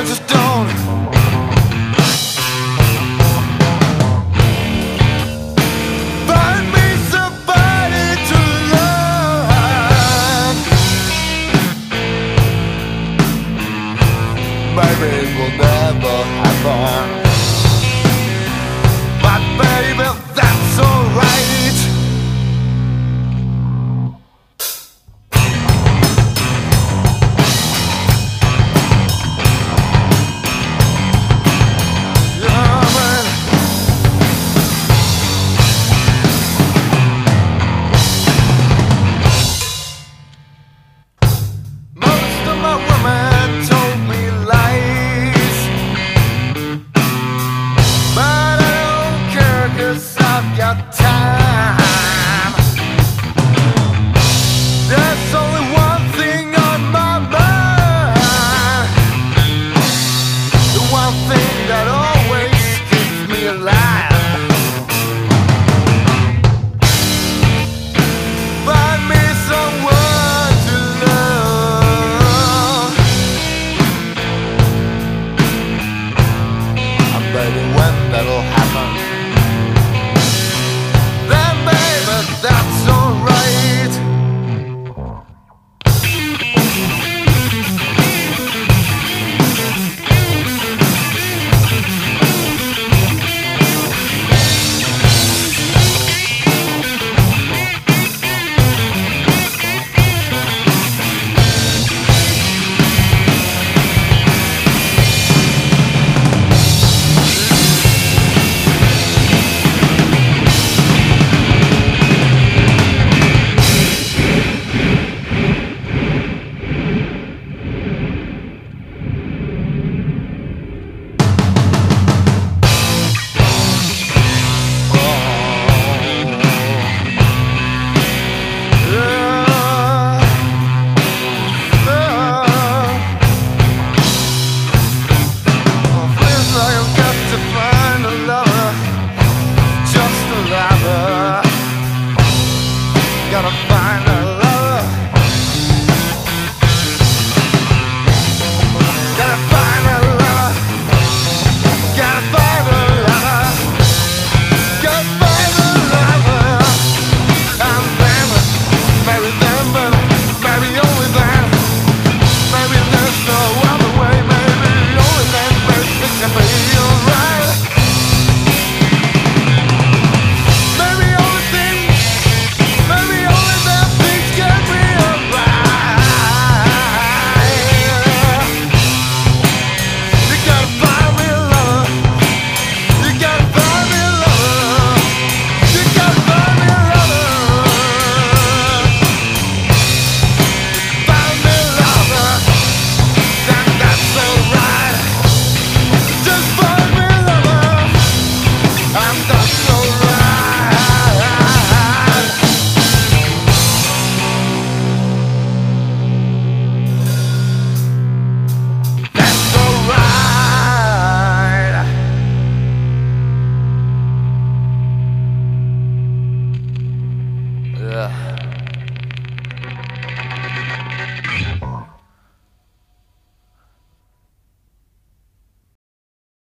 turns to stone. Find me somebody to love. Maybe it will never happen, but baby, that's alright. Time. There's only one thing on my mind, the one thing that always keeps me alive. Find me someone to love. I'm ready when that'll happen. That's alright. Gotta find a lover. Gotta find a lover. Gotta find a lover. Gotta find a lover. I'm them, maybe them, but maybe only them. Maybe there's no other way. Maybe only them. Maybe it can be alright. Yeah.